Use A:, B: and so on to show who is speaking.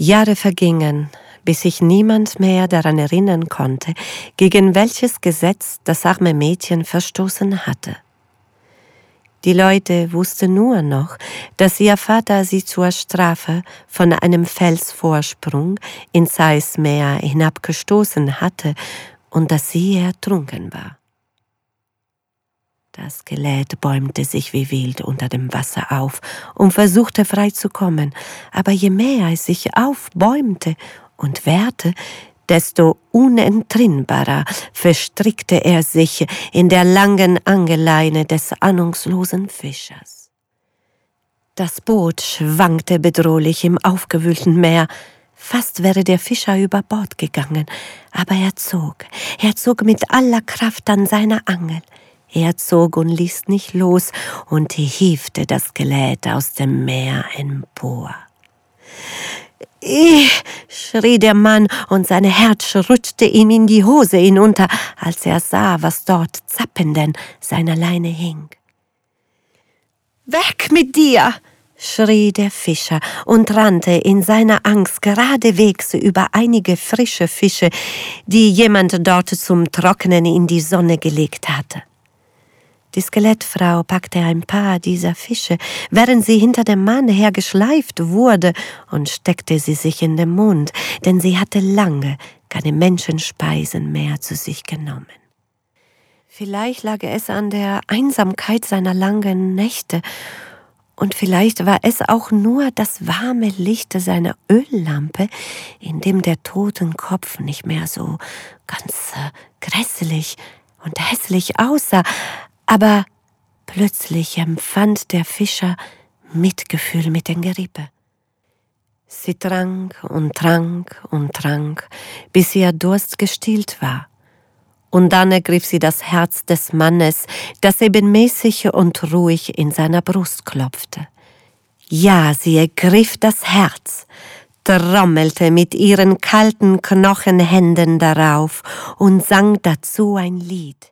A: Jahre vergingen, bis sich niemand mehr daran erinnern konnte, gegen welches Gesetz das arme Mädchen verstoßen hatte. Die Leute wussten nur noch, dass ihr Vater sie zur Strafe von einem Felsvorsprung ins Eismeer hinabgestoßen hatte und dass sie ertrunken war. Das Skelett bäumte sich wie wild unter dem Wasser auf und versuchte frei zu kommen, aber je mehr es sich aufbäumte und wehrte, desto unentrinnbarer verstrickte er sich in der langen Angelleine des ahnungslosen Fischers. Das Boot schwankte bedrohlich im aufgewühlten Meer. Fast wäre der Fischer über Bord gegangen, aber er zog mit aller Kraft an seiner Angel. Er zog und ließ nicht los und hiefte das Skelett aus dem Meer empor. Schrie der Mann, und sein Herz rutschte ihm in die Hose hinunter, als er sah, was dort zappend an seiner Leine hing. »Weg mit dir!« schrie der Fischer und rannte in seiner Angst geradewegs über einige frische Fische, die jemand dort zum Trocknen in die Sonne gelegt hatte. Die Skelettfrau packte ein paar dieser Fische, während sie hinter dem Mann hergeschleift wurde, und steckte sie sich in den Mund, denn sie hatte lange keine Menschenspeisen mehr zu sich genommen. Vielleicht lag es an der Einsamkeit seiner langen Nächte, und vielleicht war es auch nur das warme Licht seiner Öllampe, in dem der Totenkopf nicht mehr so ganz grässlich und hässlich aussah. Aber plötzlich empfand der Fischer Mitgefühl mit den Gerippe. Sie trank und trank und trank, bis ihr Durst gestillt war. Und dann ergriff sie das Herz des Mannes, das ebenmäßig und ruhig in seiner Brust klopfte. Ja, sie ergriff das Herz, trommelte mit ihren kalten Knochenhänden darauf und sang dazu ein Lied.